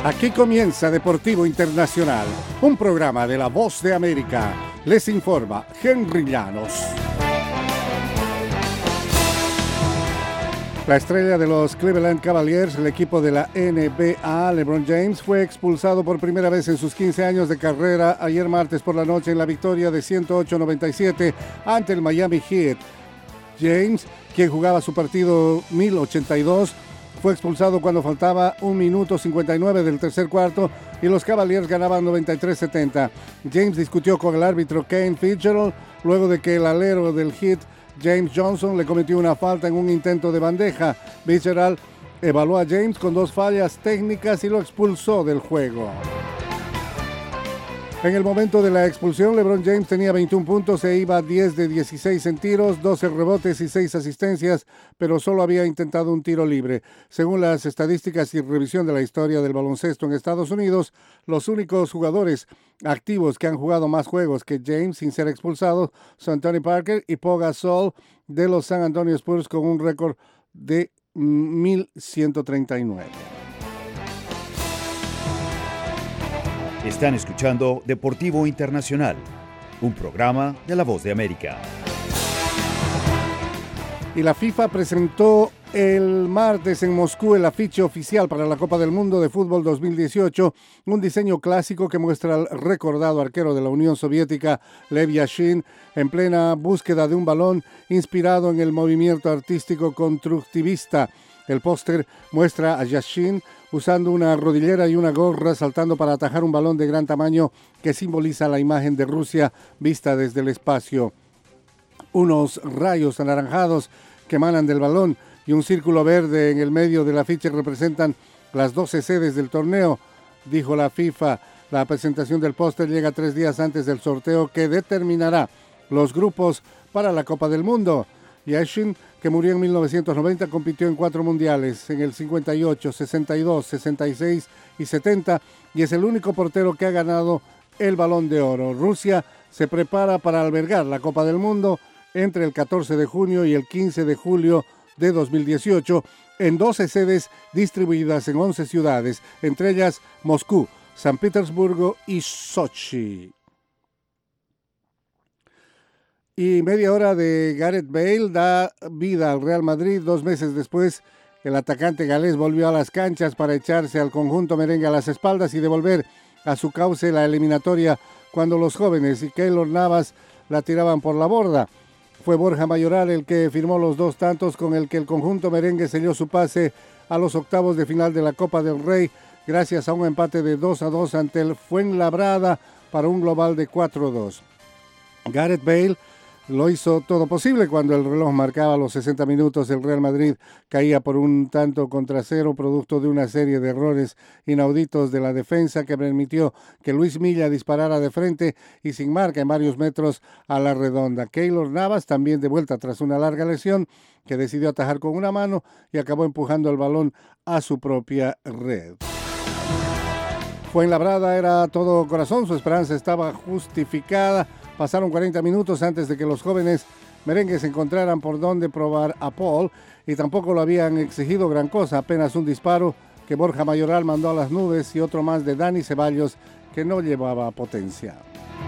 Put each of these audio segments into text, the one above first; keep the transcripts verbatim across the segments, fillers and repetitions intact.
Aquí comienza Deportivo Internacional, un programa de La Voz de América. Les informa Henry Llanos. La estrella de los Cleveland Cavaliers, el equipo de la N B A, LeBron James, fue expulsado por primera vez en sus quince años de carrera ayer martes por la noche en la victoria de ciento ocho a noventa y siete ante el Miami Heat. James, quien jugaba su partido mil ochenta y dos, fue expulsado cuando faltaba un minuto cincuenta y nueve del tercer cuarto y los Cavaliers ganaban noventa y tres a setenta. James discutió con el árbitro Kane Fitzgerald luego de que el alero del Heat, James Johnson, le cometió una falta en un intento de bandeja. Fitzgerald evaluó a James con dos fallas técnicas y lo expulsó del juego. En el momento de la expulsión, LeBron James tenía veintiún puntos e iba diez de dieciséis en tiros, doce rebotes y seis asistencias, pero solo había intentado un tiro libre. Según las estadísticas y revisión de la historia del baloncesto en Estados Unidos, los únicos jugadores activos que han jugado más juegos que James sin ser expulsados son Tony Parker y Pau Gasol de los San Antonio Spurs con un récord de mil ciento treinta y nueve. Están escuchando Deportivo Internacional, un programa de La Voz de América. Y la FIFA presentó el martes en Moscú el afiche oficial para la Copa del Mundo de Fútbol dos mil dieciocho, un diseño clásico que muestra al recordado arquero de la Unión Soviética, Lev Yashin, en plena búsqueda de un balón inspirado en el movimiento artístico constructivista. El póster muestra a Yashin usando una rodillera y una gorra saltando para atajar un balón de gran tamaño que simboliza la imagen de Rusia vista desde el espacio. Unos rayos anaranjados que emanan del balón y un círculo verde en el medio del afiche representan las doce sedes del torneo, dijo la FIFA. La presentación del póster llega tres días antes del sorteo que determinará los grupos para la Copa del Mundo. Yashin, que murió en mil novecientos noventa, compitió en cuatro mundiales, en el cincuenta y ocho, sesenta y dos, sesenta y seis y setenta, y es el único portero que ha ganado el Balón de Oro. Rusia se prepara para albergar la Copa del Mundo entre el catorce de junio y el quince de julio de dos mil dieciocho, en doce sedes distribuidas en once ciudades, entre ellas Moscú, San Petersburgo y Sochi. Y media hora de Gareth Bale da vida al Real Madrid. Dos meses después, el atacante galés volvió a las canchas para echarse al conjunto merengue a las espaldas y devolver a su cauce la eliminatoria cuando los jóvenes y Keylor Navas la tiraban por la borda. Fue Borja Mayoral el que firmó los dos tantos con el que el conjunto merengue selló su pase a los octavos de final de la Copa del Rey gracias a un empate de dos a dos ante el Fuenlabrada para un global de cuatro a dos. Gareth Bale lo hizo todo posible cuando el reloj marcaba los sesenta minutos. El Real Madrid caía por un tanto contra cero, producto de una serie de errores inauditos de la defensa que permitió que Luis Milla disparara de frente y sin marca en varios metros a la redonda. Keylor Navas, también de vuelta tras una larga lesión, que decidió atajar con una mano y acabó empujando el balón a su propia red. Fuenlabrada era todo corazón, su esperanza estaba justificada. Pasaron cuarenta minutos antes de que los jóvenes merengues encontraran por dónde probar a Paul y tampoco lo habían exigido gran cosa, apenas un disparo que Borja Mayoral mandó a las nubes y otro más de Dani Ceballos que no llevaba potencia.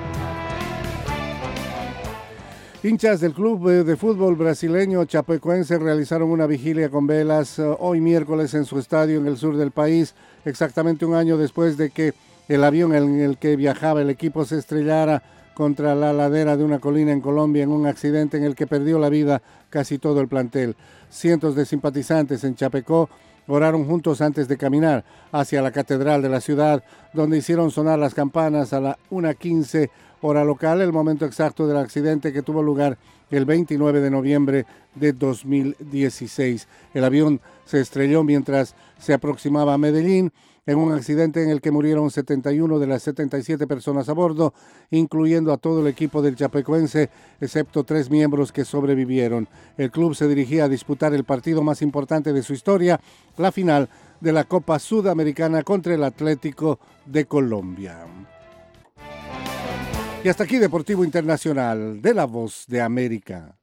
Hinchas del club de fútbol brasileño Chapecoense realizaron una vigilia con velas hoy miércoles en su estadio en el sur del país, exactamente un año después de que el avión en el que viajaba el equipo se estrellara contra la ladera de una colina en Colombia en un accidente en el que perdió la vida casi todo el plantel. Cientos de simpatizantes en Chapecó oraron juntos antes de caminar hacia la catedral de la ciudad, donde hicieron sonar las campanas a la una quince hora local, el momento exacto del accidente que tuvo lugar el veintinueve de noviembre de dos mil dieciséis. El avión se estrelló mientras se aproximaba a Medellín, en un accidente en el que murieron setenta y una de las setenta y siete personas a bordo, incluyendo a todo el equipo del Chapecoense, excepto tres miembros que sobrevivieron. El club se dirigía a disputar el partido más importante de su historia, la final de la Copa Sudamericana contra el Atlético de Colombia. Y hasta aquí Deportivo Internacional de La Voz de América.